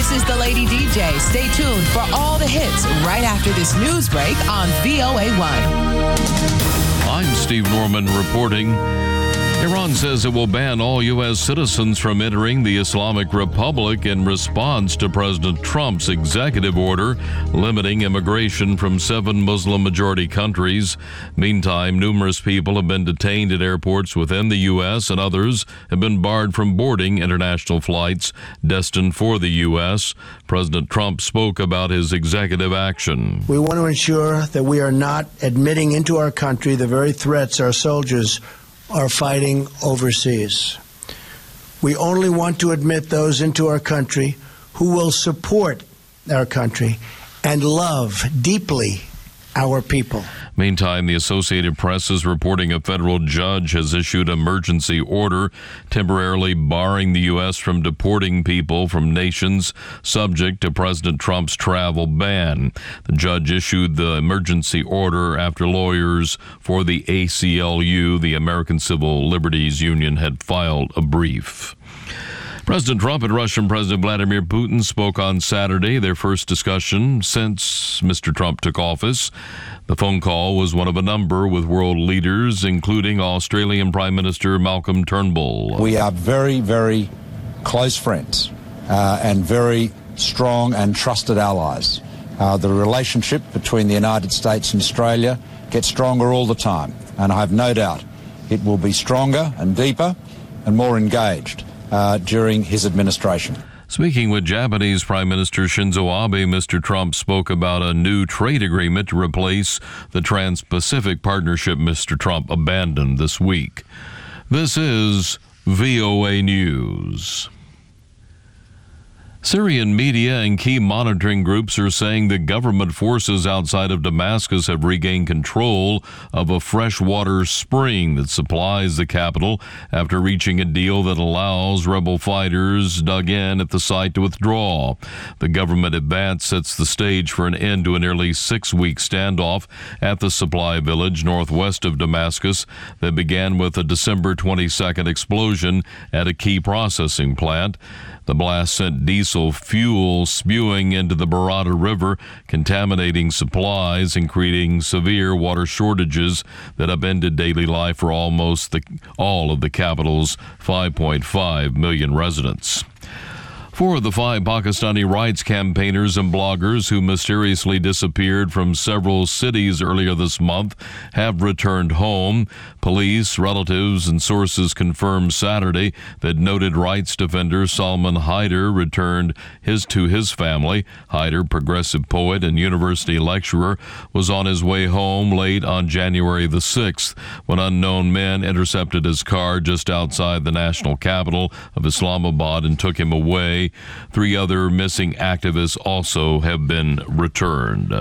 This is the Lady DJ. Stay tuned for all the hits right after this news break on VOA1. I'm Steve Norman reporting. Iran says it will ban all U.S. citizens from entering the Islamic Republic in response to President Trump's executive order limiting immigration from 7 Muslim-majority countries. Meantime, numerous people have been detained at airports within the U.S. and others have been barred from boarding international flights destined for the U.S. President Trump spoke about his executive action. We want to ensure that we are not admitting into our country the very threats our soldiers are fighting overseas. We only want to admit those into our country who will support our country and love deeply our people. Meantime, the Associated Press is reporting a federal judge has issued an emergency order temporarily barring the U.S. from deporting people from nations subject to President Trump's travel ban. The judge issued the emergency order after lawyers for the ACLU, the American Civil Liberties Union, had filed a brief. President Trump and Russian President Vladimir Putin spoke on Saturday, their first discussion since Mr. Trump took office. The phone call was one of a number with world leaders, including Australian Prime Minister Malcolm Turnbull. We are very, very close friends and very strong and trusted allies. The relationship between the United States and Australia gets stronger all the time, and I have no doubt it will be stronger and deeper and more engaged during his administration. Speaking with Japanese Prime Minister Shinzo Abe, Mr. Trump spoke about a new trade agreement to replace the Trans-Pacific Partnership Mr. Trump abandoned this week. This is VOA News. Syrian media and key monitoring groups are saying the government forces outside of Damascus have regained control of a freshwater spring that supplies the capital after reaching a deal that allows rebel fighters dug in at the site to withdraw. The government advance sets the stage for an end to a nearly 6-week standoff at the supply village northwest of Damascus that began with a December 22nd explosion at a key processing plant. The blast sent diesel fuel spewing into the Barada River, contaminating supplies and creating severe water shortages that upended daily life for almost all of the capital's 5.5 million residents. 4 of the 5 Pakistani rights campaigners and bloggers who mysteriously disappeared from several cities earlier this month have returned home. Police, relatives, and sources confirmed Saturday that noted rights defender Salman Haider returned to his family. Haider, progressive poet and university lecturer, was on his way home late on January the 6th when unknown men intercepted his car just outside the national capital of Islamabad and took him away. 3 other missing activists also have been returned.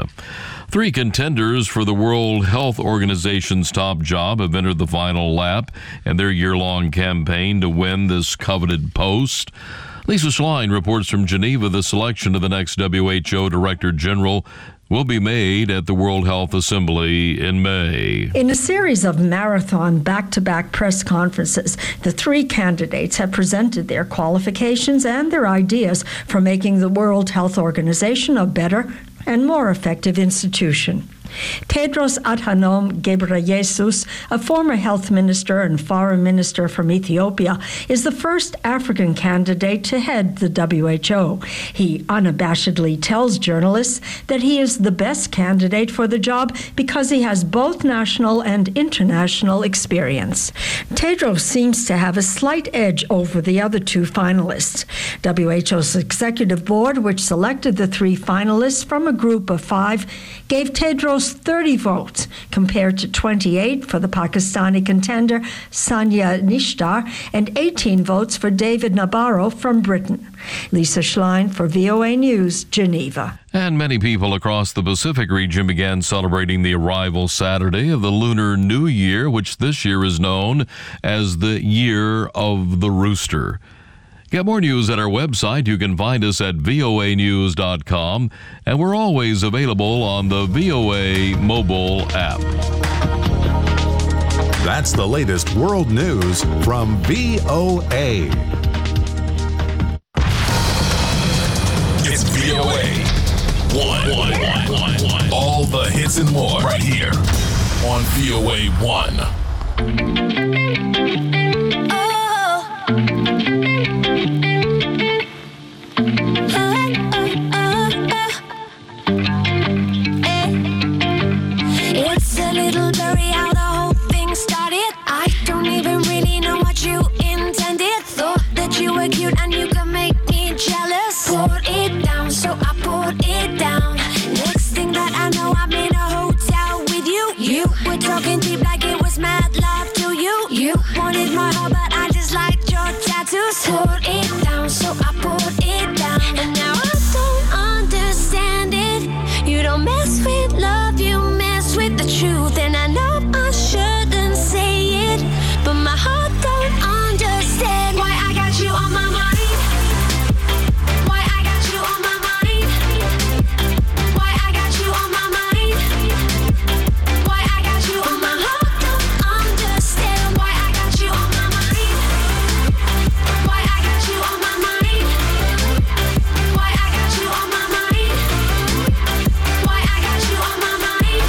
3 contenders for the World Health Organization's top job have entered the final lap in their year-long campaign to win this coveted post. Lisa Schlein reports from Geneva the selection of the next WHO Director General will be made at the World Health Assembly in May. In a series of marathon back-to-back press conferences, the 3 candidates have presented their qualifications and their ideas for making the World Health Organization a better and more effective institution. Tedros Adhanom Ghebreyesus, a former health minister and foreign minister from Ethiopia, is the first African candidate to head the WHO. He unabashedly tells journalists that he is the best candidate for the job because he has both national and international experience. Tedros seems to have a slight edge over the other 2 finalists. WHO's executive board, which selected the 3 finalists from a group of 5, gave Tedros 30 votes compared to 28 for the Pakistani contender Sania Nishtar and 18 votes for David Nabarro from Britain. Lisa Schlein for VOA News, Geneva. And many people across the Pacific region began celebrating the arrival Saturday of the Lunar New Year, which this year is known as the Year of the Rooster. Get more news at our website. You can find us at voanews.com, and we're always available on the VOA mobile app. That's the latest world news from VOA. VOA1. All the hits and more right here on VOA1. It's a little blurry how the whole thing started. I don't even really know what you intended. Thought that you were cute and you could make me jealous. Poured it down, so I poured it down. Next thing that I know, I'm in a hotel with you. You were talking deep like it was mad love to you. You wanted my heart, but I just liked your tattoos. Poured it down, so I poured it down. And now I don't understand it. You don't mess with love, you mess with the truth. And I know I shouldn't say it, but my heart don't understand why I got you on my mind. Why I got you on my mind. Why I got you on my mind. Why I got you on my heart don't understand why I got you on my mind. Why I got you on my mind. Why I got you on my mind. Why I got you on my mind.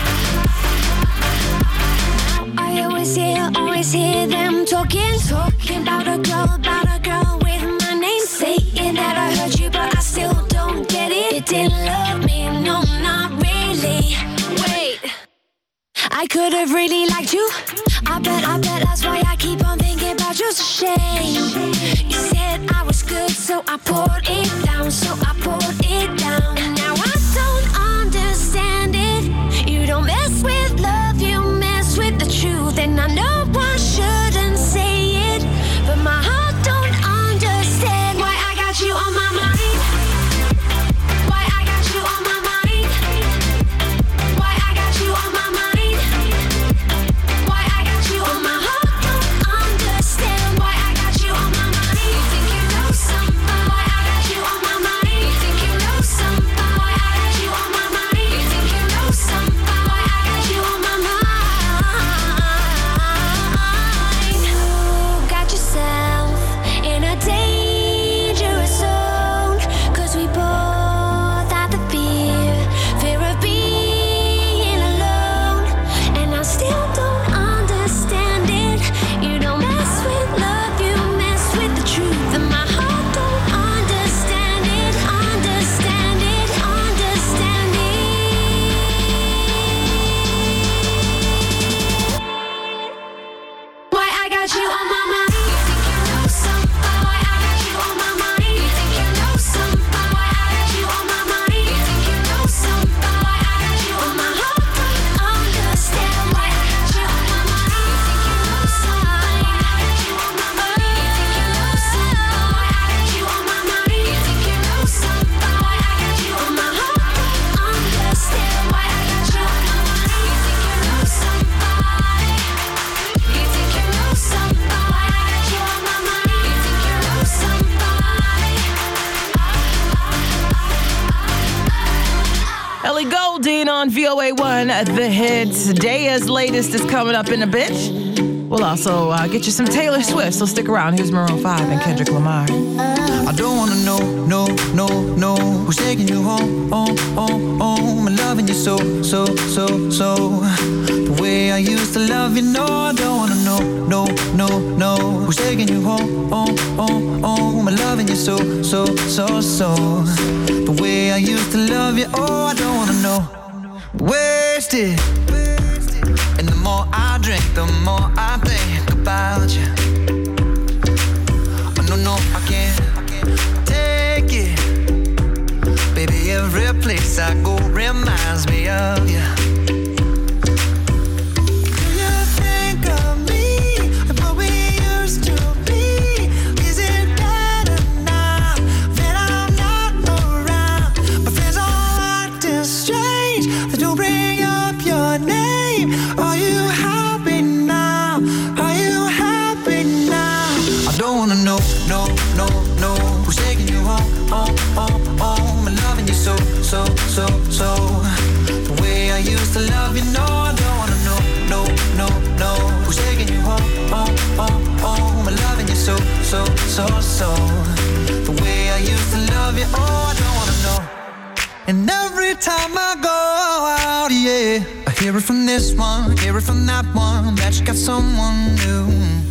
I always hear them talking about a girl with my name, saying that I heard you, but I still don't get it. You didn't love me, no, not really. Wait, I could have really liked you. I bet that's why I keep on thinking about you. It's a shame. You said I was good, so I poured it down, so I poured it down. And now I don't understand it. You don't mess with love, you mess with the truth. And I know I shouldn't say it, but my heart don't understand why I got you on my mind. Why I got you on my mind. Why I got you on my mind. Why I got you on my heart don't understand why I got you on my mind. You think you know something? Why I got you on my mind. You think you know something? Why I got you on my mind. You think you know something? Why I got you on my mind. You got yourself in a dangerous zone, 'cause we both had the fear of being alone. And I still don't understand it. You don't mess with love, you mess with the truth. And my heart don't understand it, understand it, understand it. Why I got you on my mind. You think you know something? Why I got you on my mind. You think you know something? Why I got you on my mind. You think you know something? Why I got you on my heart don't understand why I got you on my mind. You think you know something? Why I got you on my mind. You think you know something? Why I got you on my mind. You think you know something? Why I got you on my heart don't understand why I got you on my mind. You think you know something? You think you know something? Why I got you on my mind. You think you know something? Ellie Goulding on VOA1, The Hits. Daya's latest is coming up in a bit. We'll also get you some Taylor Swift, so stick around. Here's Maroon 5 and Kendrick Lamar. I don't wanna know who's taking you home, home, and loving you so. The way I used to love you, no, I don't wanna know, who's taking you home, home, and loving you so. The way I used to love you, oh, I don't wanna know. Wasted, and the more I drink, the more I think about you. Oh, no, I can't take it. Baby, every place I go reminds me of you. Do you think of me and what we used to be? Is it better now that I'm not around? My friends all acting strange. They don't bring up your name. Are you happy now? Are you happy now? I don't wanna know, who's taking you home, home, and loving you so. The way I used to love you, no, I don't wanna know, who's taking you home, home, and loving you so. The way I used to love you, oh, I don't wanna know. And every every time I go out, yeah. I hear it from this one, hear it from that one, that you got someone new.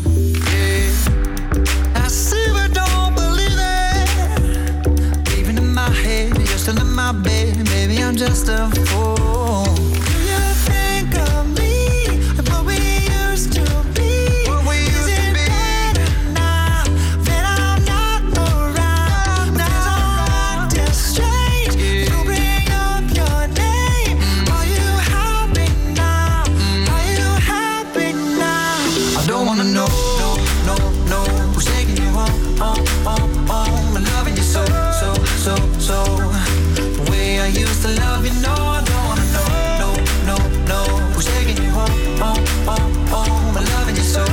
Yeah. I see but don't believe it. Even in my head, you're still in my bed. Maybe I'm just a fool. Do you think of me like what we used to be? What we used to be. Better now that I'm not around? Now I'm acting strange. You bring up your name. Are you happy now? Are you happy now? I don't wanna know, no, who's taking you home, I'm loving you so. The way I used to love you, no, I don't wanna know, who's taking you home, I'm loving you so.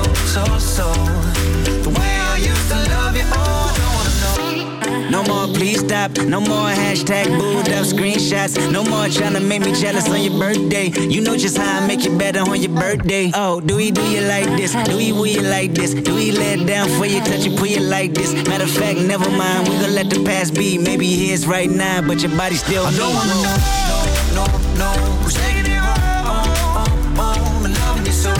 The way I used to love you, I don't wanna know. No more please stop, no more hashtag booed up screenshots. No more trying to make me jealous on your birthday. You know just how I make you better on your birthday. Oh, do you like this? Do you will you like this? Do we let it down for you, touch you, pull you like this? Matter of fact, never mind, we gon' let the past be. Maybe here's right now, but your body still I don't wanna know, who's taking you home, I'm loving you so.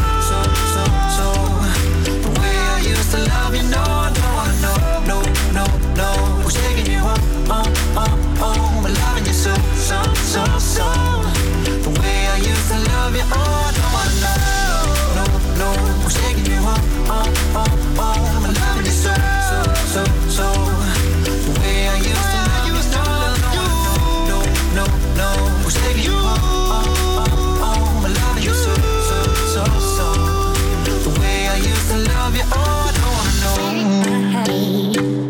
The way I used to love you, no, I don't wanna know, who's taking you home, I'm loving you so. The way I used to love you, I don't wanna know, who's taking you home, I'm loving you so. The way I used to love you, no, who's taking you home, I'm loving you so. The way I used to love you, I don't wanna know.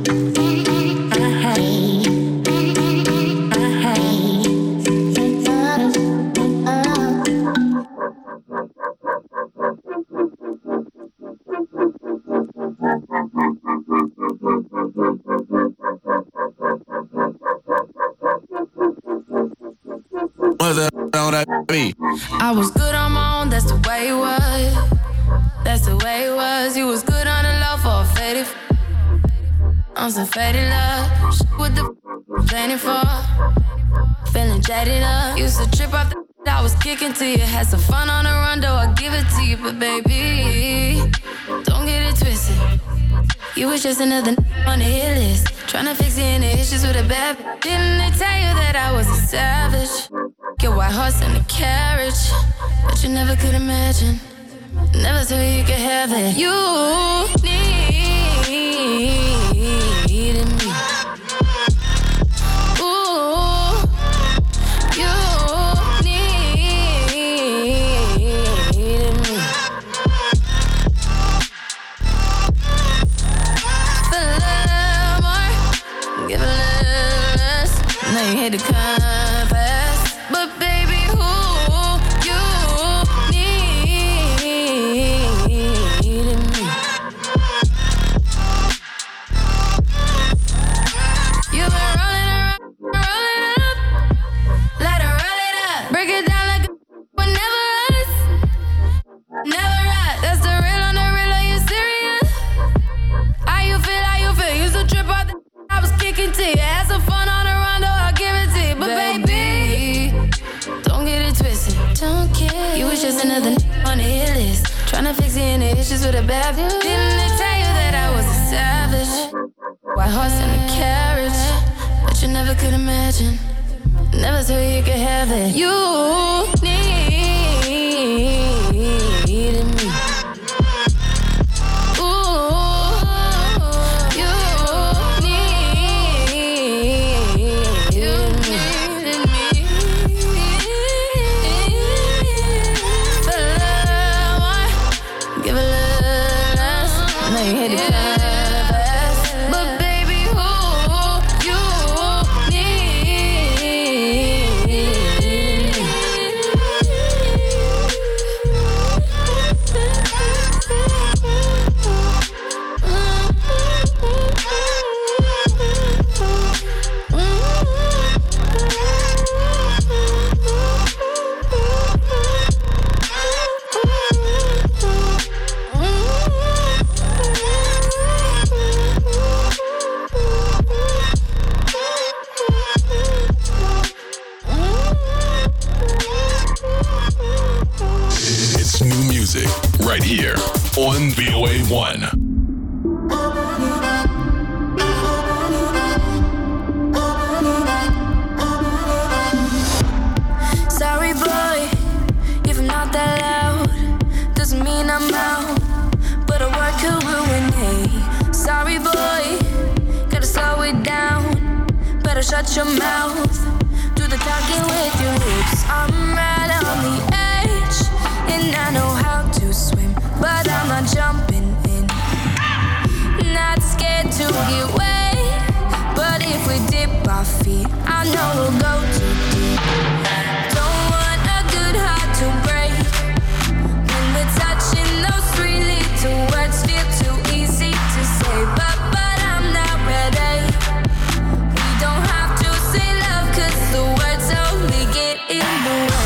I was good on my own, that's the way it was. That's the way it was. You was good on the low for a faded. On some faded love. What the planning for? Feeling jaded up. Used to trip off the I was kicking to you. Had some fun on the run, though I give it to you. But baby, don't get it twisted. You was just another on the hit list. Tryna fix any issues with a bad. Didn't they tell you that I was a savage? Your white horse and a carriage, but you never could imagine. Never thought you could have it. You needed me. Ooh, you needed me. For a little more, give a little less. Now you hate to confess. But baby, who you needed me. You've been rolling around, rolling up. Let her roll it up. Break it down like but never us. Never right. That's the real on the real. Are you serious? How you feel? Used to trip out the I was kicking to you. Had some fun on the run, though I'll give it to you. But baby, don't get it twisted. Don't care. You was just another on the hit list. Tryna fix any issues with a bad. Didn't they tell you that I was a savage? White horse and a carriage, but you never could imagine. Never thought you could have it. You needed me. But baby, who you need? right here on VOA1. Sorry, boy, if I'm not that loud, doesn't mean I'm out, but a word could ruin me. Sorry, boy, gotta slow it down, better shut your mouth, do the talking with your lips. I'm right on the edge, and I know how to swim, but I'm not jumping in. Not scared to get wet, but if we dip our feet, I know we'll go too deep. Don't want a good heart to break. When we're touching those three little words, feel too easy to say, but I'm not ready. We don't have to say love, 'cause the words only get in the way.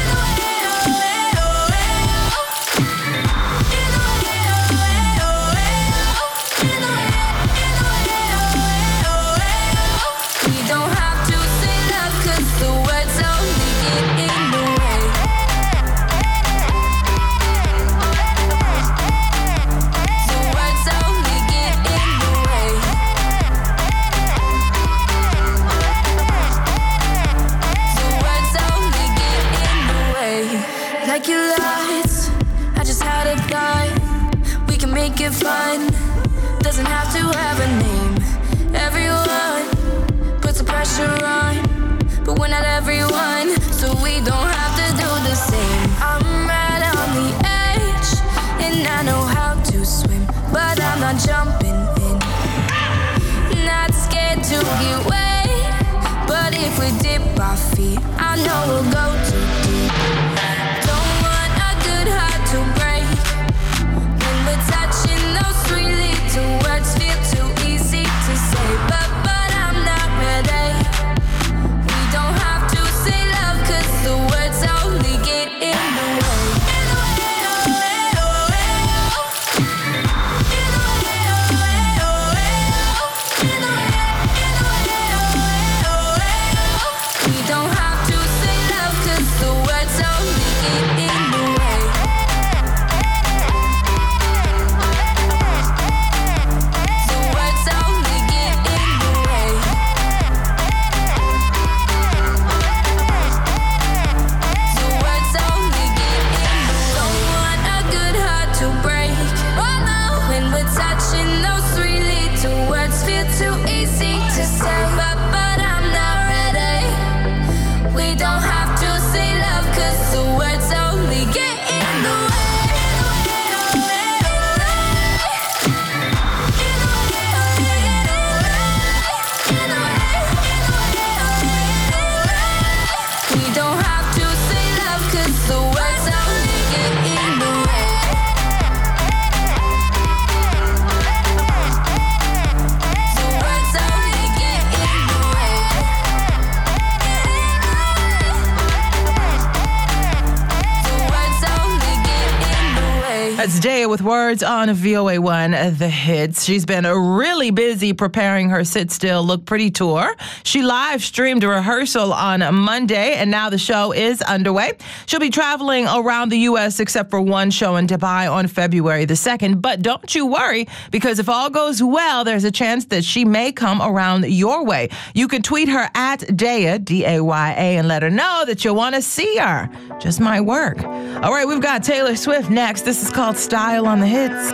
Like your lights, I just had a thought. We can make it fun, doesn't have to have a name. Everyone puts the pressure on, but we're not everyone, so we don't have to do the same. I'm right on the edge, and I know how to swim, but I'm not jumping in. Not scared to get wet, but if we dip our feet, I know we'll go too deep. To break when we're touching those three little words, feel too easy to say, but I'm not ready. We don't have to say love, 'cause the words only get in the way. We don't have to say love, 'cause the words only get in the way. Too easy to say, but I'm not ready. We don't have to say love, 'cause the words only get in the way. We don't have to say love, 'cause the words only get in the way. That's Daya with words on VOA1 The Hits. She's been really busy preparing her Sit Still Look Pretty tour. She live streamed a rehearsal on Monday, and now the show is underway. She'll be traveling around the U.S. except for one show in Dubai on February the 2nd. But don't you worry, because if all goes well, there's a chance that she may come around your way. You can tweet her at Daya, D-A-Y-A, and let her know that you want to see her. Just might work. All right, we've got Taylor Swift next. This is called Style on the Hits.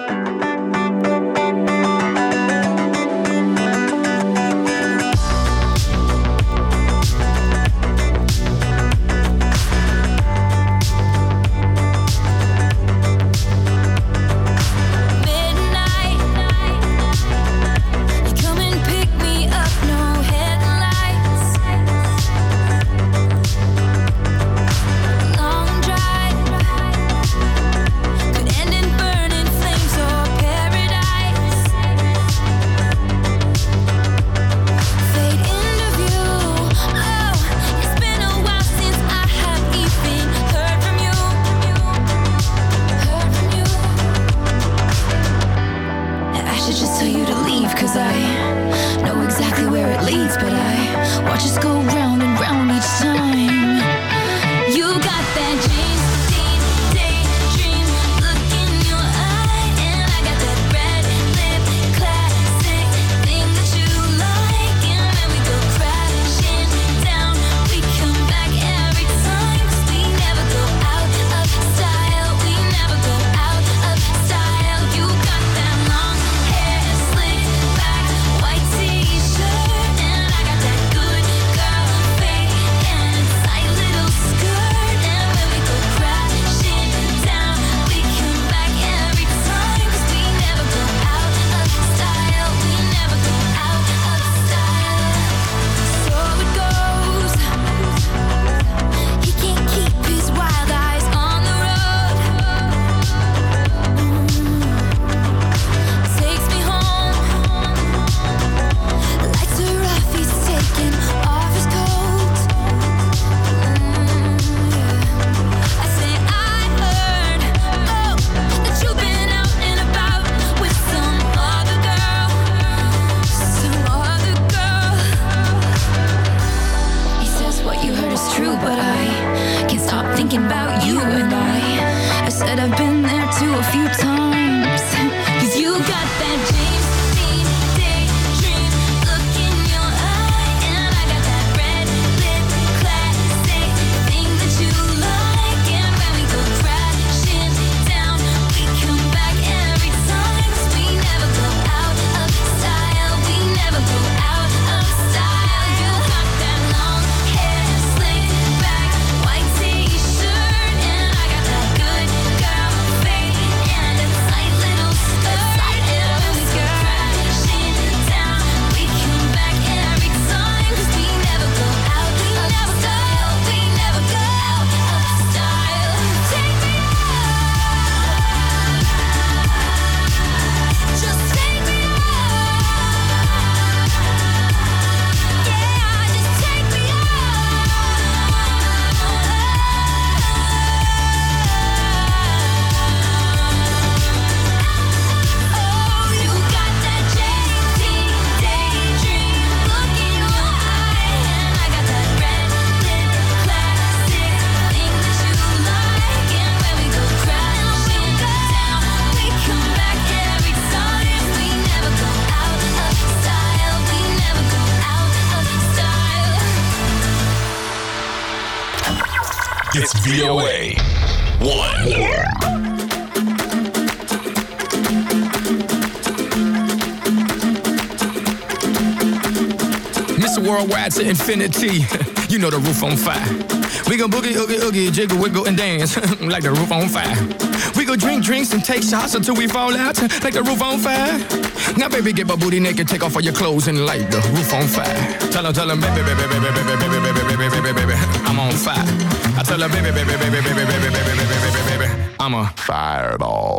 End in burning flames or a few times. 'Cause you got that James Dean daydream look in your eye, and I got that red lip classic thing that you like. And when we go crashing down, we come back every time. 'Cause we never go out of style. We never go out of style. You got that long hair slicked back, white t-shirt, and I got that good girl fade and a tight little skirt. And when we go crashing down, we come back every time. 'Cause we never go out of style. We never go out of style. Take me out, just take me out. Yeah, just take me out. Oh, you got that JT daydream look in your eye, and I got that red lip classic thing that you like. And when we go crashing down, we come back every time. We never go out of style. We never go out of style. It's VOA 1. Mr. Worldwide to infinity. You know the roof on fire. We gon' boogie, oogie, oogie, jiggle, wiggle, and dance like the roof on fire. We go drink drinks and take shots until we fall out like the roof on fire. Now, baby, get my booty naked, take off all your clothes and light the roof on fire. Tell her, baby, baby, baby, baby, baby, baby, baby, baby, baby, I'm on fire. I tell her, baby, baby, baby, baby, baby, baby, baby, baby, baby, I'm a fireball.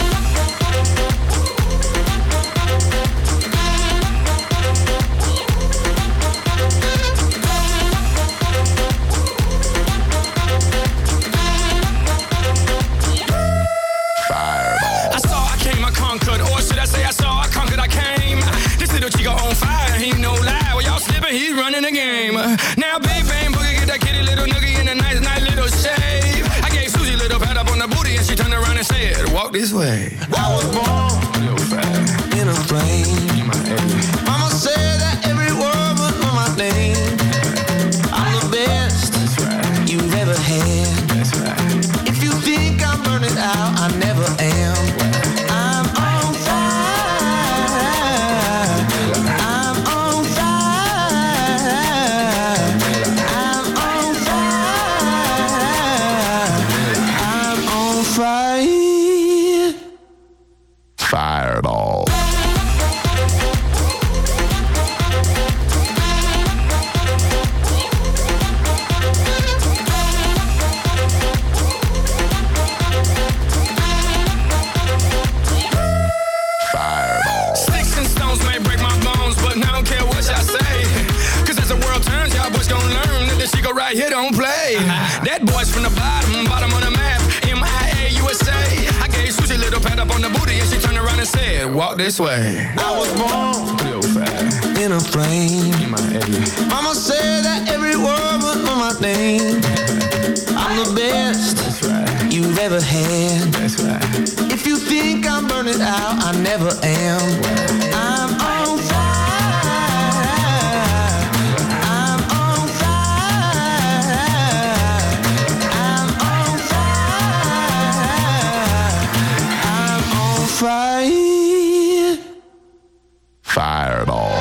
I saw, I came, I conquered, or should I say I saw, I conquered, I came. This little chico on fire, he no lie. Well, y'all slipping, he's running the game. Now, big bang boogie, get that kitty little noogie in a nice little shave. I gave Susie a little pat up on the booty, and she turned around and said, walk this way. I was born in a plane. Mama said that every word was on my name. I'm the best you've ever had. If you think I'm burning out, I never am. I'm on fire. I'm on fire. I'm on fire. I'm on fire. Fireball. Sticks and stones may break my bones, but I don't care what y'all say. 'Cause as the world turns, y'all boys gon' learn that this chico right here don't play. That boy's from the bottom of the map, MIA, USA. I gave Susie a little pat up on the booty, and she turned around and said, walk this way. I was born in a plane. Mama said that every word was on my name. I'm the best you've ever had. If you think I'm burning out, I never am. I'm on fire. I'm on fire. I'm on fire. I'm on fire. Fireball.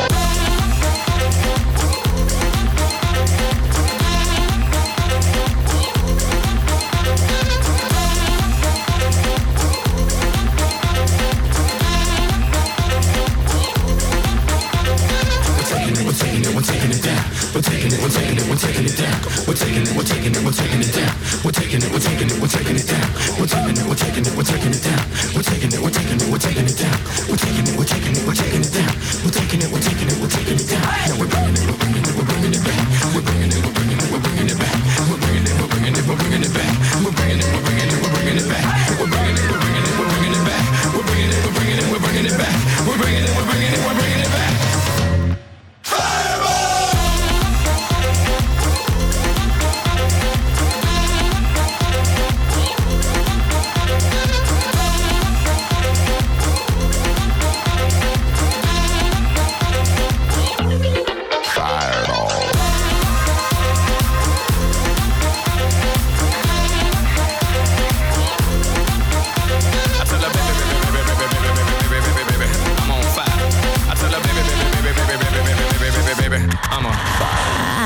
We're taking it down. We're taking it, we're taking it, we're taking it down. We're taking it, we're taking it, we're taking it down. We're taking it, we're taking it, we're taking it down. We're taking it, we're taking it, we're taking it down. We're taking it, we're taking it, we're taking it down. We're taking it, we're taking it, we're taking it down. We're taking it, we're taking it, we're taking it down. Now we're bringing it, we're bringing it, we're bringing it back. We're bringing it, we're bringing it, we're bringing it back. We're bringing it, we're bringing it, we're bringing it back. We're bringing it, we're bringing it, we're bringing it back. We're bringing it, we're bringing it, we're bringing it back. We're bringing it, we're bringing it, we're bringing it back. We're bringing it, we're bringing it, we're bringing it back.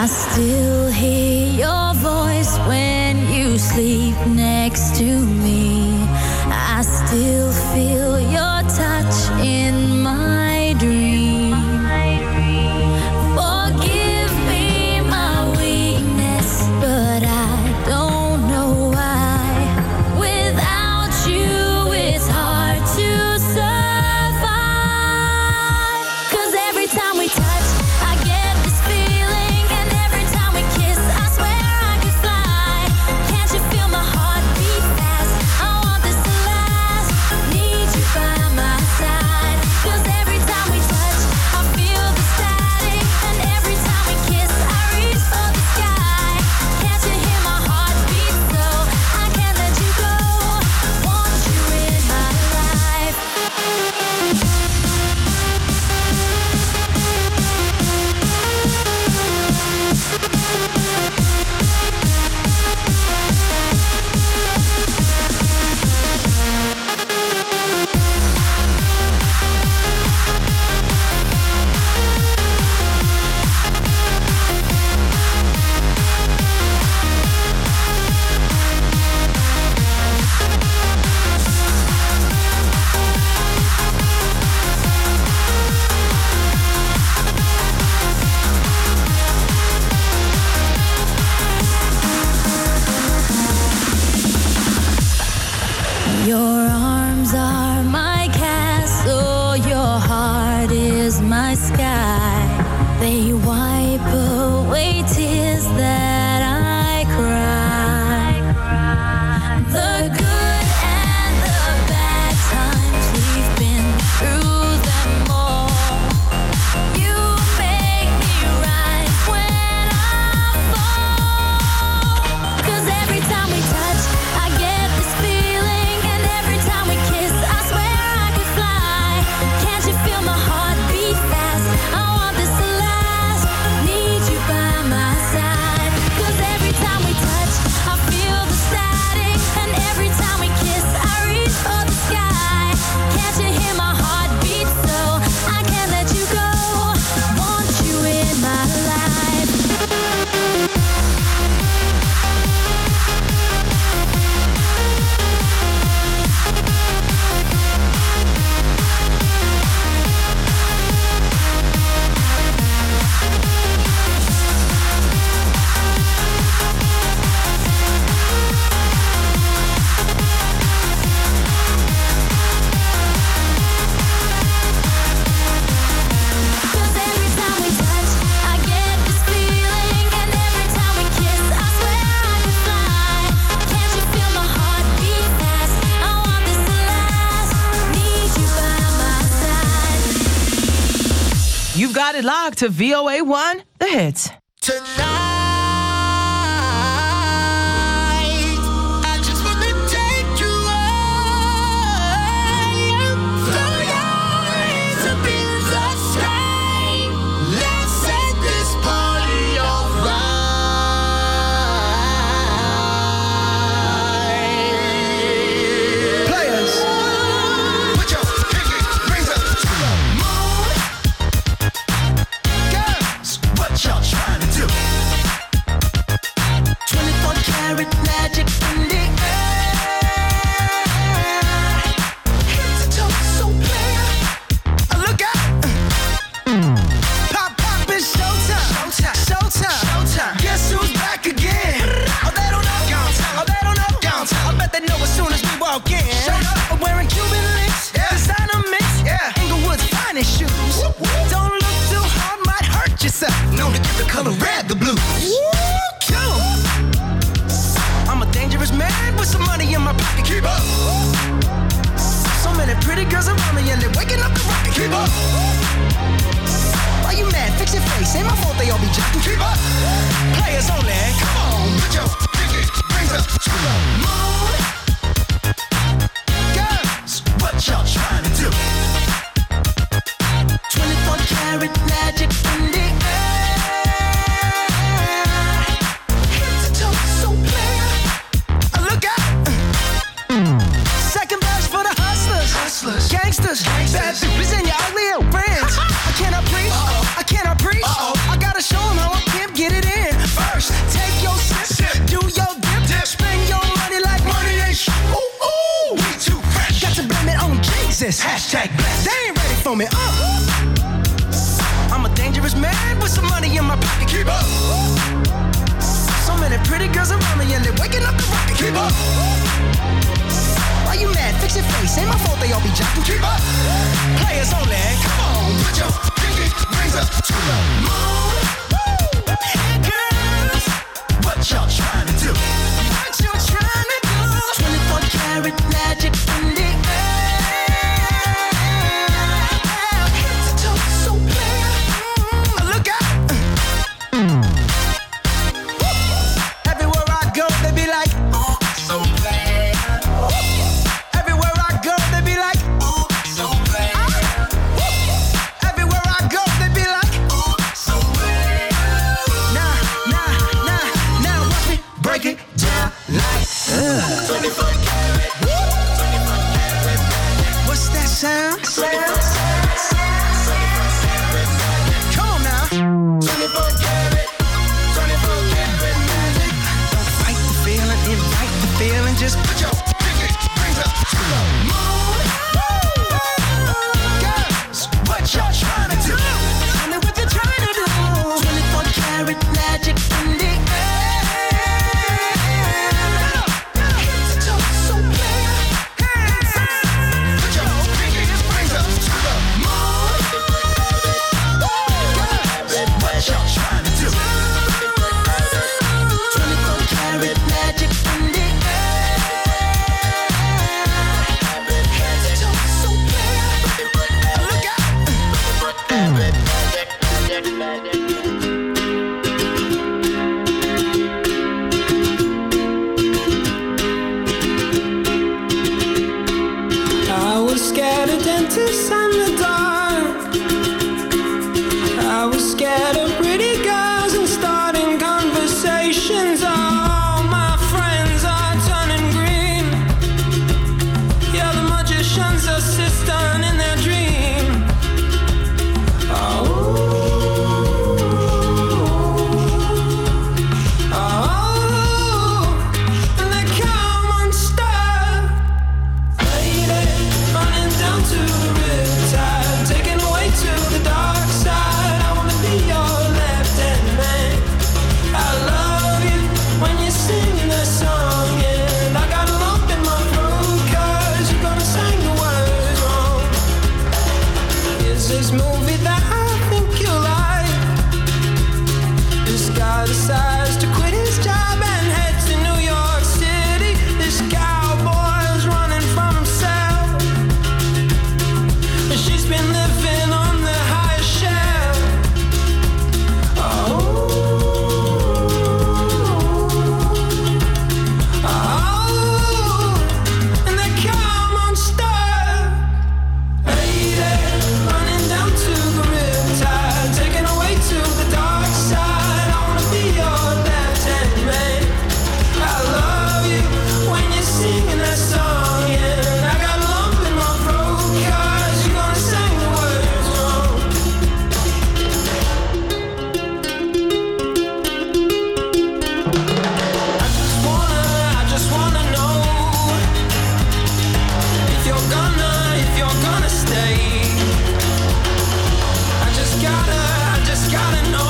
still hear your voice when you sleep next to me. I still feel your touch in my dream. Forgive me my weakness, but I don't know why. Without you, it's hard to survive. 'Cause every time we touch, I get this feeling, and every time we kiss, I swear I could fly. Can't you feel my heart beat fast? I want this to last. Need you by my side. 'Cause every time we touch, I feel the static, and every time we kiss, I reach for the sky. Can't you hear my heart beat so? I can't let you go. Want you in my life. Your arms are my castle, your heart is my sky. They wipe away tears that I cry. The good and the bad times, we've been through them all. You make me rise when I fall. 'Cause every time we touch, I get this feeling, and every time we kiss, I swear I could fly. Can't you feel my heart beat fast? I want this to last. Need you by my side. 'Cause every time we touch, I feel the static, and every time we kiss, I reach for the sky. Can't you hear my heart beat so? I can't let you go. Want you in my life. Cause every time we touch, I get this feeling, and every time we kiss, I swear I could fly. Can't you feel my heart beat fast? I want this to last. Need you by my side. You've got it locked to VOA1, The Hits. Tonight, I just wanna take you away. Throw your hands up in the sky. Let's set this party alright. Players, put your pinky rings up to the moon. Girls, what y'all trying to do? 24 karat magic in the air. Head to toe, so clear. Look out! Pop, pop, it's showtime. Showtime. Showtime. Showtime. Guess who's back again? Oh, they don't know. Oh, they don't know. I bet they know as soon as we walk in. I'm wearing Cuban links. Designer mix. Inglewood's finest shoes. Don't look too hard, might hurt yourself. Known to give the color red the blues. I'm a dangerous man with some money in my pocket. Keep up. So many pretty girls around me and they're waking up the rocket. Keep up. Why you mad? Fix your face. Ain't my fault they all be jocking. Keep up. Players only. Come on, put your pinky rings up to the moon. Girls, what y'all trying to do? 24 karat magic in the air. Head to toe, so clear. Look out! Second verse for the hustlers. Gangsters. Bad bitches and your ugly friends. I cannot preach. I cannot preach. I gotta show them how a pimp get it in. for me. I'm a dangerous man with some money in my pocket. Keep up. So many pretty girls around me and they're waking up the rocket. Keep up. Why you mad? Fix your face. Ain't my fault they all be jocking. Keep up. Players only. Come on, put your pinky rings up to the moon. Hey girls, what y'all trying to do? What you trying to do? 24 karat magic in the air. Head to toe, so clear. Look out. Everywhere I go, they be like, oh, so bad. Everywhere I go, they be like, oh, so bad. Everywhere I go, they be like, oh, so bad. Now, watch me break it down like 24 karat. 24 karat. What's that sound? Come on now. 24 karat. 24 karat magic. Don't fight the feeling, invite the feeling. Just put your pinky rings up to the moon. Girls, what y'all trying to do? Tell me what you're trying to do. 24 karat magic in the air. Head to toe, so clear. Put your pinky rings up to the moon. Girls, what y'all trying to do? 24 karat magic in the air. Head to toe, so clear. Look out. I was scared of dentists and the dark. I was scared of pretty girls and starting conversations. All my friends are turning green. Yeah, the magician's assistant in their dream. Oh, and they come unstuck. Lady, running down to the riptide, taken away to the dark side. I wanna be your left-hand man. I love you when you're singing that song, and I got a lump in my throat 'cause you're gonna sing the words wrong. Is this movie that I think you like? This guy decides to quit his job and head to New York City. This cowboy's running from himself. She's been living on the highest shelf. And they come unstuck. Lady, running down to the riptide, taken away to the dark side. I wanna be your left-hand man. I love you when you're singing that song, and I got a lump in my throat 'cause you're gonna sing the words wrong. I just wanna know if you're gonna stay. I just gotta know.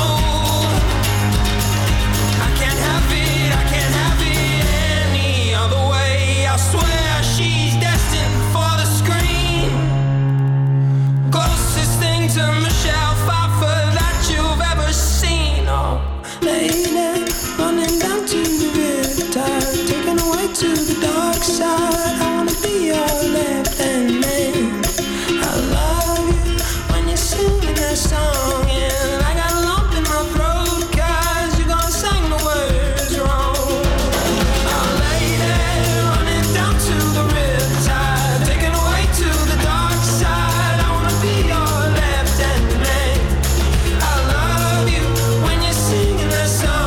I can't have it any other way. I swear she's destined for the screen. Closest thing to Michelle Pfeiffer that you've ever seen. Oh, lady, running down to the riptide, taken away to the dark side. I wanna be your left-hand man. I love you when you're singing that song, and I got a lump in my throat 'cause you're gonna sing the words wrong. Oh, lady, running down to the riptide, taken away to the dark side. I wanna be your left-hand man. I love you when you're singing that song.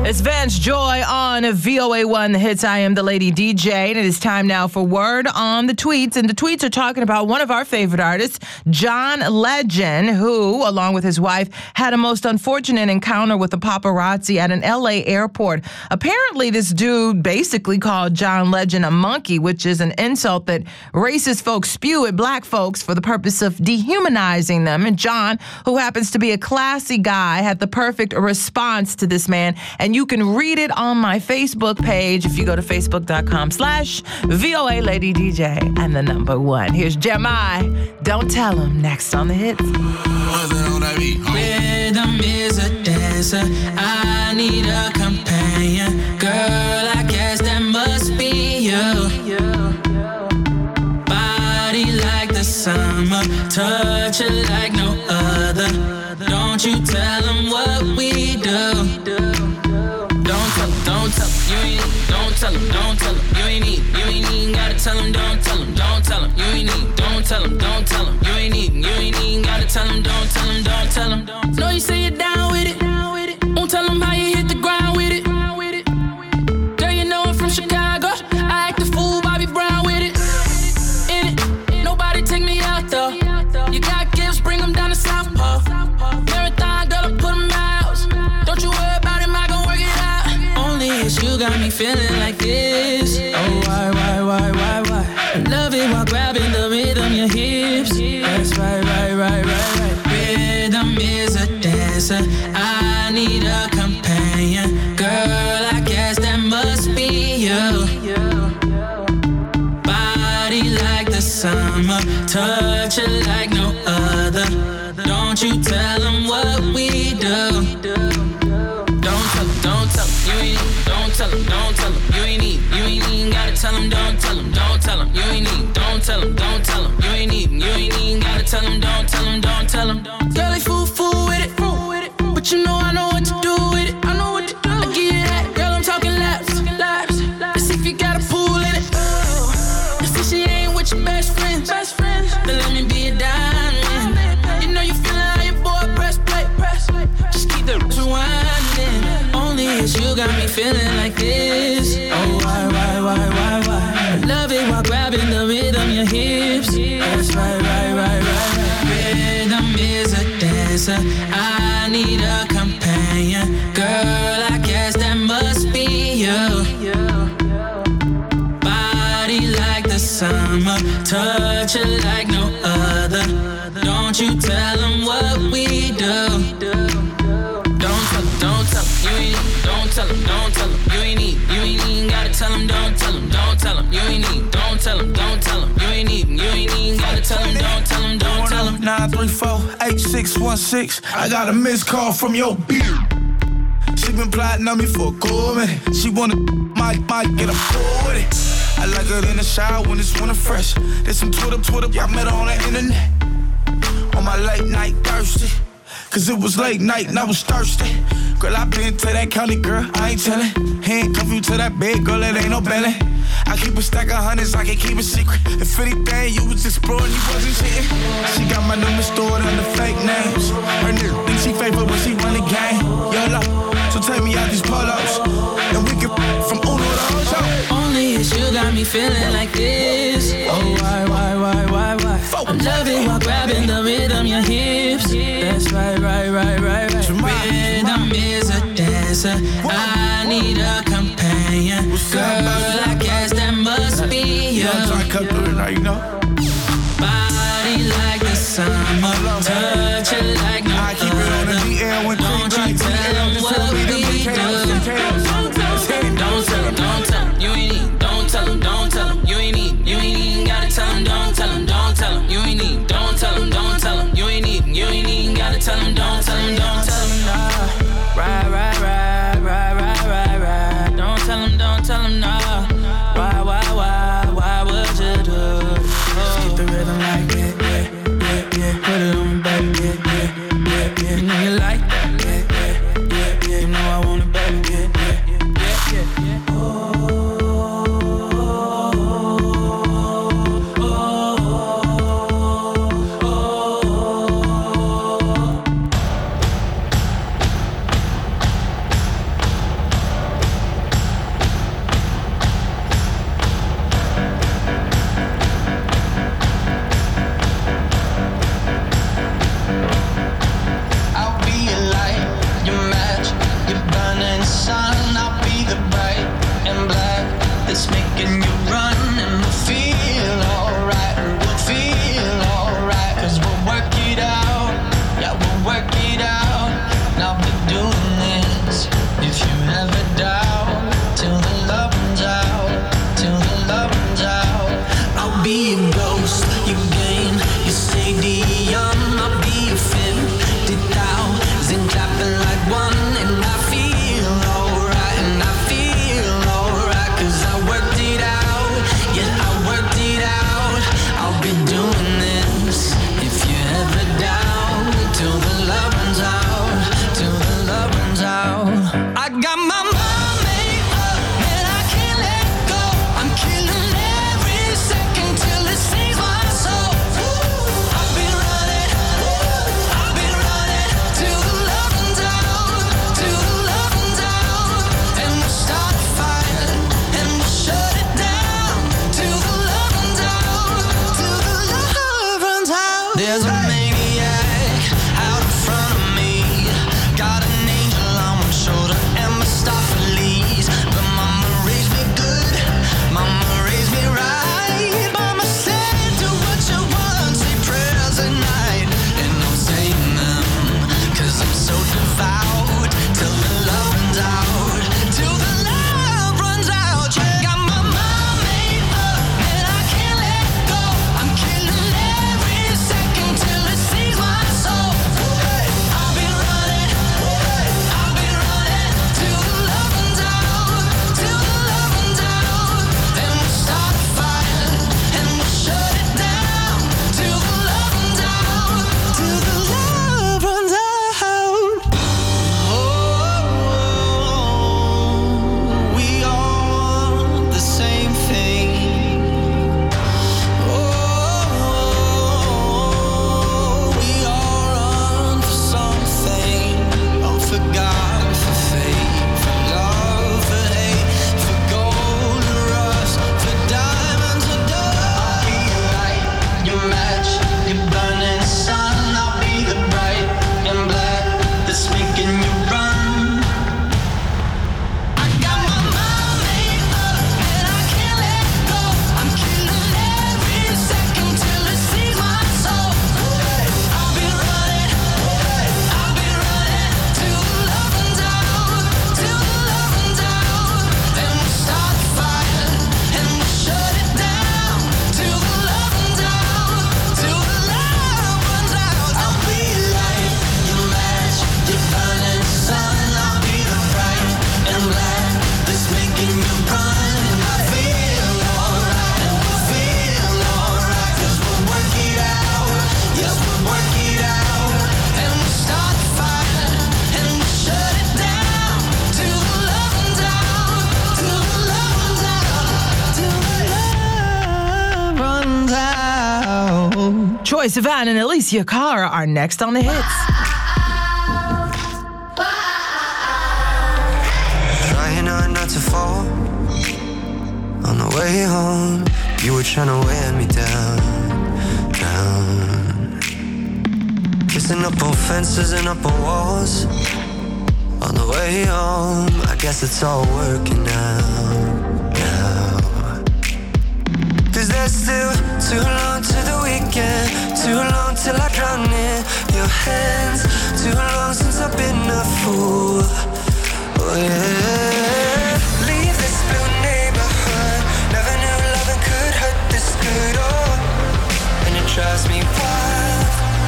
It's Vance Joy on VOA1 The Hits. I am the Lady DJ, and it is time now for Word on the Tweets. And the tweets are talking about one of our favorite artists, John Legend, who, along with his wife, had a most unfortunate encounter with the paparazzi at an LA airport. Apparently, this dude basically called John Legend a monkey, which is an insult that racist folks spew at black folks for the purpose of dehumanizing them. And John, who happens to be a classy guy, had the perfect response to this man. And you can read it on my Facebook page if you go to facebook.com/VOA Lady DJ and the number 1. Here's Jeremiah. Don't tell him. Next on the hits. Rhythm is a dancer. I need a companion. Girl, I guess that must be you. Body like the summer. Touch it like no other. Don't you tell him what we do. Don't tell him, you ain't need, don't tell him, you ain't need, gotta tell him, don't tell him, you ain't need, don't tell him, you ain't need, gotta tell him, don't tell him. Know you say you're down with it, won't tell him how you hit the ground with it. Girl, you know I'm from Chicago, I act a fool, Bobby Brown with it. In it, nobody take me out though, you got gifts, bring them down to South Pole. Marathon, girl, I put them out, don't you worry about him, I gon' work it out. You got me feeling like this. Oh, why? I love it while grabbing the rhythm, your hips. That's right. Rhythm is a dancer. I need a companion. Girl, I guess that must be you. Body like the summer. Touch it like no other. Don't you tell them what we do. Don't tell him, you ain't need, don't tell him, you ain't need, gotta tell him, don't tell him, you ain't need, don't tell him, you ain't need, gotta tell him, don't tell him. Girl, they fool with it, but you know I know what to do with it, I give you that, girl, I'm talking laps, let's see if you got a pool in it, let's see she ain't with your best friends, then let me be a diamond, you know you feeling how your boy press play, just keep the rewinding. You got me feeling like this. Oh, why? I love it while grabbing the rhythm, your hips. That's right. Rhythm is a dancer. I need a companion. Girl, I guess that must be you. Body like the summer. Touch it like no other. Don't you tell them what we do. Don't tell him, you ain't need, don't tell him, you ain't need, gotta tell him, don't tell him, you ain't need, don't tell him, you ain't need, gotta tell him, don't tell him. 934-8616. I got a missed call from your beer. She been plotting on me for a cool minute. She wanna might get a pull with it. I like her in the shower when it's winter fresh. There's some Twitter, y'all met her on the internet. On my late night thirsty. Cause it was late night and I was thirsty. Girl, I been to that county, girl, I ain't tellin'. Handcuff you to that bed, girl, it ain't no belly. I keep a stack of hundreds, I can keep a secret. If anything, you was exploring, you wasn't cheating. She got my number stored under fake names. Her nigga think she favorite when she run the game. YOLO, so take me out these polos. And we can from Uno to Ocho. Only is you got me feeling like this. Oh, why? I love it while grabbing the rhythm, your hips. That's right. Rhythm is a dancer. I need a companion. Girl, I guess that must be you. Body like the summer. Touch it like no other. Don't you tell them what we do. Don't tell him, you ain't need, don't tell him, you ain't need, gotta tell him, don't tell him, you ain't need, don't tell him, you ain't need, gotta tell him, don't tell him, nah. Right, don't tell him, nah. Why would you do it? Just keep the rhythm like yeah, put it on me, baby, yeah. got my mind made up, and I can't let go. I'm killing every second till it sings my soul. I've been running till the love runs out, till the love runs out, and we'll start a fire and we'll shut it down till the love runs out, till the love runs out. There's a maniac out in front of me, got an angel on one shoulder and Mephistopheles. But mama raised me good, mama raised me right. Mama said do what you want, say prayers at night. And I'm saying them, cause I'm so devout, till the love runs out, till the love runs out. Yeah, got my mind made up, and I can't let go. I'm killing every second till it sees my soul. I've been running till the love runs out, till the love runs out. Then we'll start a fire and we'll shut it down till the love runs out, till the love runs out. Oh, we all want the same thing. Oh, we all run for something. Oh, for God, for faith, for love, for hate, for gold, for rust, for diamonds, for dust. I'll be your light, your match, your burning sun. I'll be the bright and black that's making you run. I got my mind made up, and I can't let go. I'm killing every second till it sees my soul. I've been running till the love runs out, till the love runs out. Then we'll start a fire and we'll shut it down till the love runs out, till the love runs out. I'll be your light, your match, your burning sun. I'll be the bright and black that's making you run. And I feel alright, and we feel alright, 'cause we'll work it out. Yes, we'll work it out, and we'll start a fire and we'll shut it down till the love runs out, till the love runs out, till the love runs out. Troye Sivan and Alicia Cara are next on the hits. Trying hard not to fall. On the way home, you were trying to wear me down. Kissing up on fences and up on walls. On the way home, I guess it's all working out now. 'Cause there's still too long to the weekend, too long till I drown in your hands, too long since I've been a fool. Oh yeah. Leave this blue neighborhood, never knew loving could hurt this good. Oh, and it drives me wild.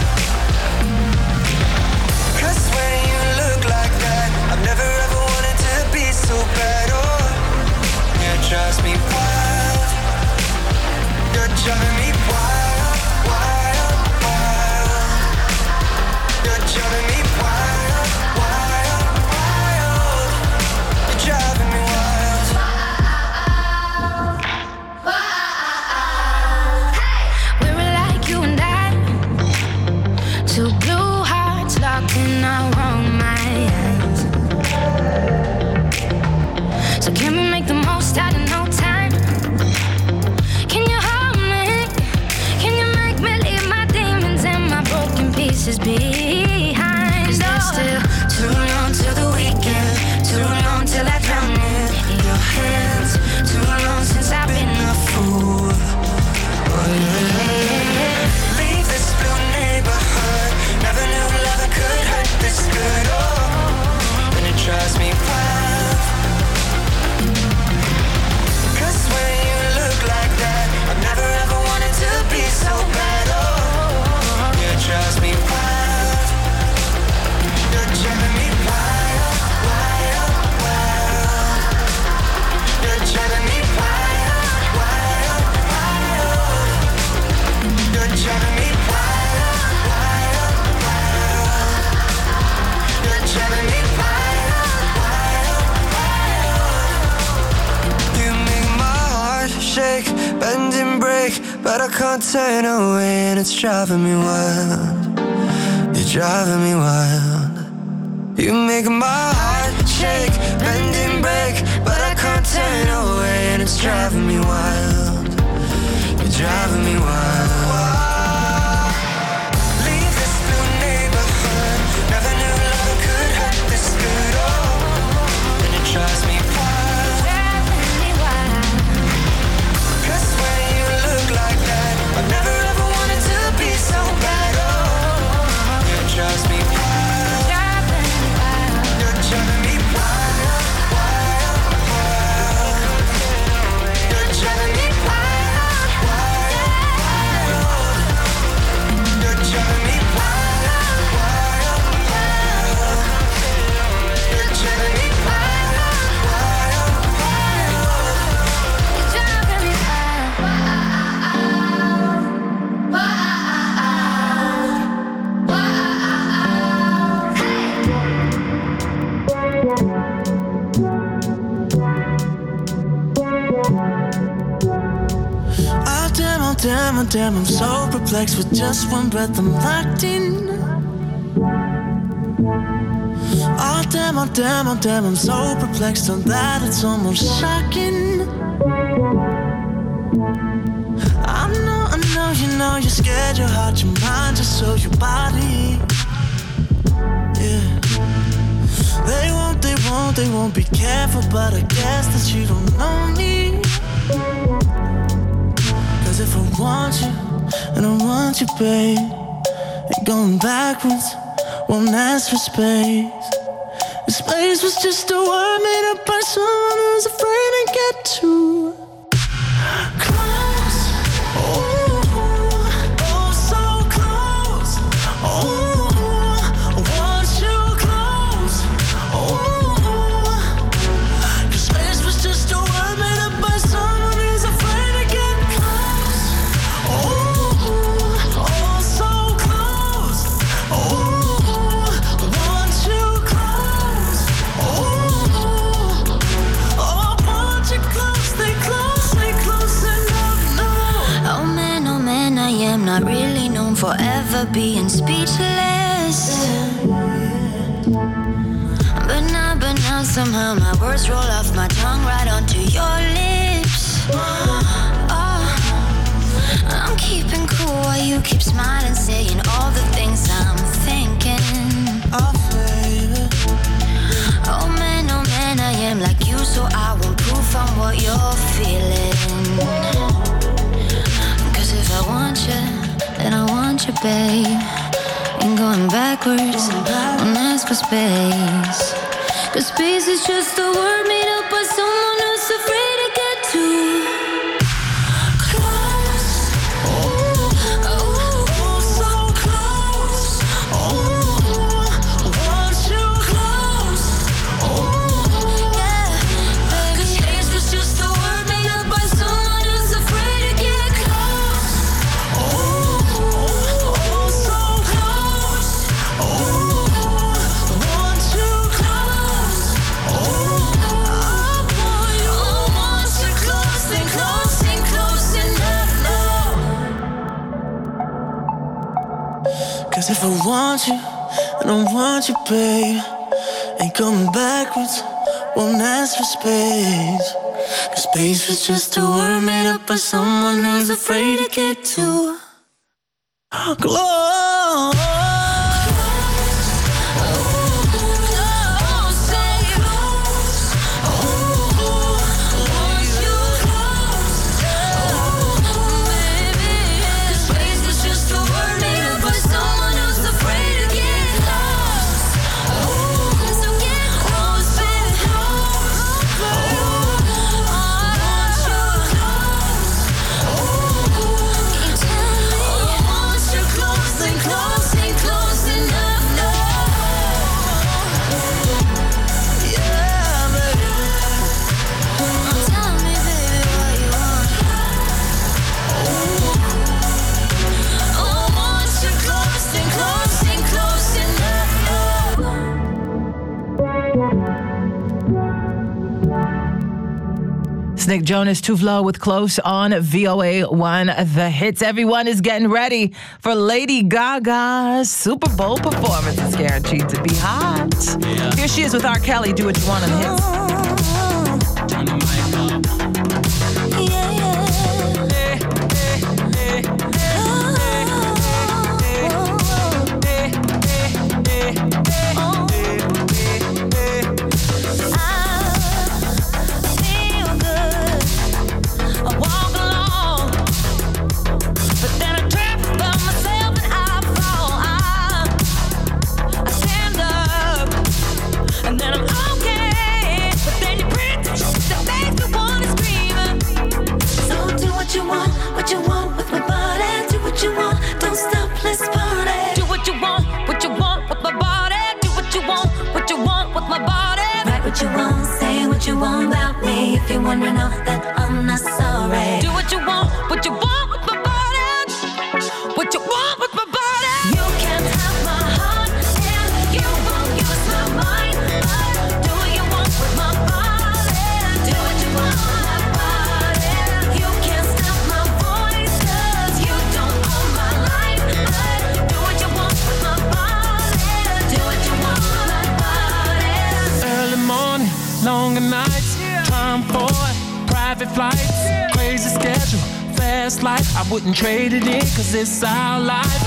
'Cause when you look like that, I've never ever wanted to be so bad. Oh, yeah, it drives me wild. You're driving me wild, wild, wild. You're driving me wild, wild, wild. You're driving me wild. We were like you and I, two blue hearts locked in our own minds. So can we make the most out of no time? Can you hold me? bend and break, but I can't turn away, and it's driving me wild. You're driving me wild. You make my heart shake, bend and break, but I can't turn away, and it's driving me wild. You're driving me wild. Leave this blue neighborhood, never knew love could hurt this good. Oh, and it drives me wild. Driving me wild. 'Cause when you look like that, I never ever wanted to be so bad. Oh, it drives me wild. Driving me wild. You're driving me wild, wild, wild. You're driving me wild, wild, wild. You're driving me wild, wild, wild. You're driving me wild, wild, wild. You're driving me Oh damn, I'm so perplexed. With just one breath I'm locked in. Oh damn, I'm so perplexed on that it's almost shocking. I know, you know you're scared, your heart, your mind, just so your body. Yeah. They won't be careful, but I guess that you don't know me. Cause if I want you, and I want you, babe, ain't going backwards, won't ask for space. And space was just a word made up by someone who's afraid to get too close. Oh, so close. Oh, I want you close. Oh, 'cause space was just a word made up by someone who's afraid to get close. Oh, so close. Oh, I want you close. Oh, I want you close. Stay close enough. No. Oh man, I am not really known for ever being speechless. But now somehow my words roll off my tongue right onto your lips. Oh, I'm keeping cool while you keep smiling, saying all the things I'm thinking. Oh, baby. Oh man, I am like you, so I want proof on what you're feeling. 'Cause if I want you, then I want you, babe. Ain't going backwards, don't ask for space. 'Cause space is just a word made up by someone who's afraid to get too close. Oh, so close. Oh, I want you close. Oh, Yeah, baby. 'cause space was just a word made up by someone who's afraid to get close. Oh, so close. Oh, I want you close. Oh, I want you close and close enough now. 'Cause if I want you, and I want you, babe, ain't coming backwards, won't ask for space. 'Cause space was just a word made up by someone who's afraid to get too close. It's Nick Jonas, Tuvlo with Close on VOA1 The Hits. Everyone is getting ready for Lady Gaga's Super Bowl performance. It's guaranteed to be hot. Yeah. Here she is with R. Kelly, Do What You Want on The Hits. Turn the mic up. What you want, say what you want about me. If you wanna know that I'm not sorry. Do what you want with my body. What you want with my body. You can't have my heart and you won't use my mind. But do what you want with my body. Do what you want with my body. You can't stop my voice 'cause you don't own my life. But do what you want with my body. Do what you want with my body. Early morning, longer nights, time for private flights, crazy schedule, fast life. I wouldn't trade it in 'cause it's our life.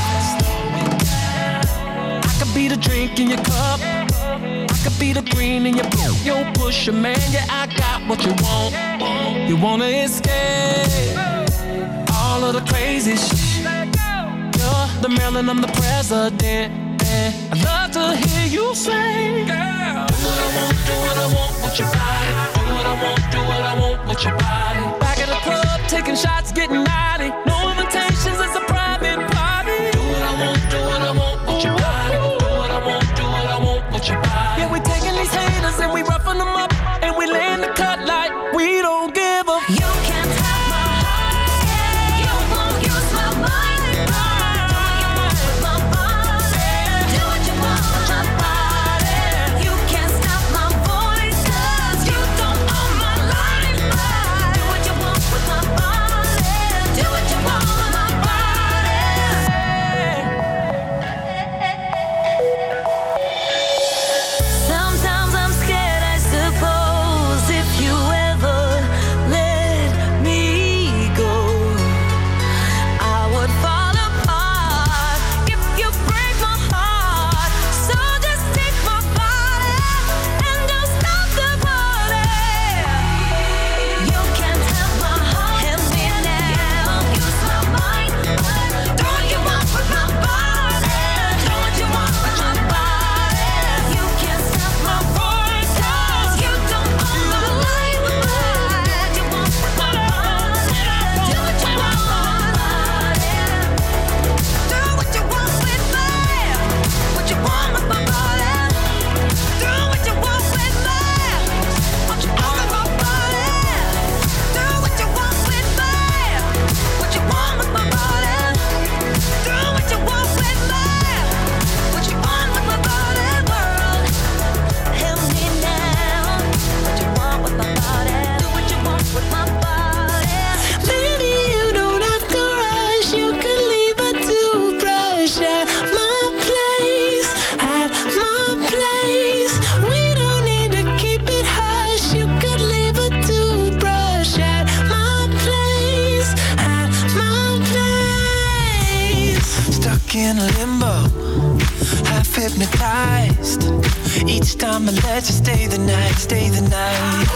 I could be the drink in your cup, I could be the green in your boot. Yo, push man, yeah, I got what you want. You wanna escape all of the crazy shit. You're the Maryland, I'm the president. I'd love to hear you say, girl, do what I want with your body. Do what I want, do what I want with your body. Back at the club, taking shots, getting naughty. No invitations, it's a private party. Do what I want, do what I want with your body. Do what I want, do what I want with your body. Yeah, we taking these haters and we roughing them up. And we laying the cut like we don't give a. You can't have my heart, you won't use my mind. In limbo, half hypnotized. Each time I let you stay the night, stay the night.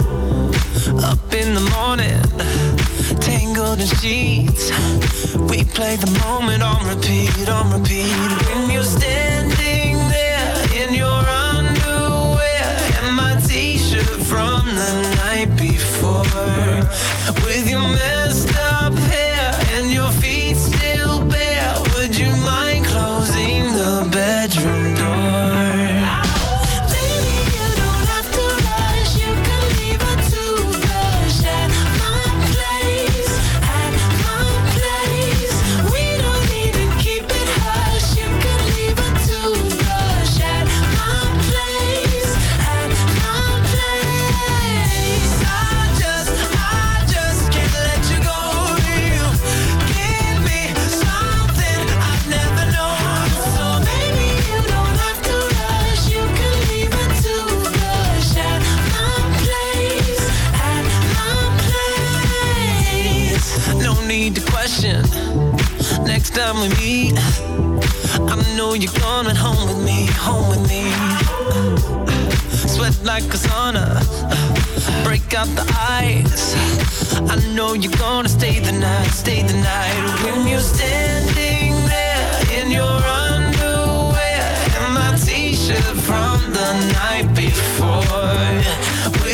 Up in the morning, tangled in sheets. We play the moment on repeat, on repeat. When you're standing there in your underwear and my t-shirt from the night before, with your messed up hair and your feet still bare, would you mind closing the bedroom door? Baby, you don't have to rush. You can leave a toothbrush at my place, at my place. We don't need to keep it hush. You can leave a toothbrush at my place, at my place. I just time we meet, I know you're coming home with me, home with me. Sweat like a sauna, break out the ice. I know you're gonna stay the night, stay the night. When you're standing there in your underwear and my t-shirt from the night before,